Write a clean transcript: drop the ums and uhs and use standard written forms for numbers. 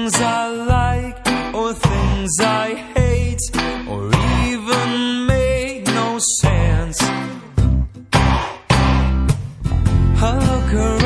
things I like or things I hate or even make no sense. I look around